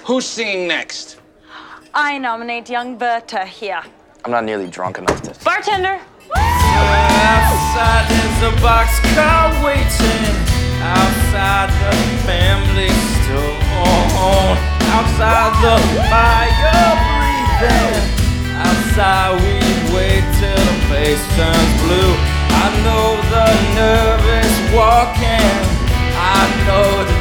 Who's singing next? I nominate young Berta here. I'm not nearly drunk enough to... Bartender! Outside there's a boxcar waiting. Outside the family store. Outside the fire breathing. Outside we wait till the place turns blue. I know the nervous walking. I know the